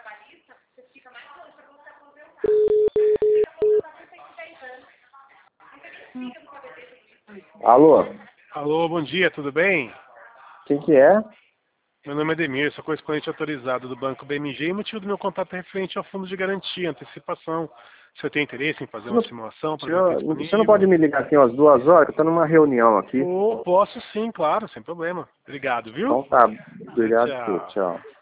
Alô? Alô, bom dia, tudo bem? Quem que é? Meu nome é Demir, sou correspondente autorizado do Banco BMG e o motivo do meu contato é referente ao fundo de garantia, antecipação. O senhor tem interesse em fazer uma simulação para ver o que é Você não disponível? pode me ligar aqui umas 2 horas, que eu tô numa reunião aqui. Posso sim, claro, sem problema. Obrigado, viu? Então tá, Tchau, obrigado, tchau. tchau.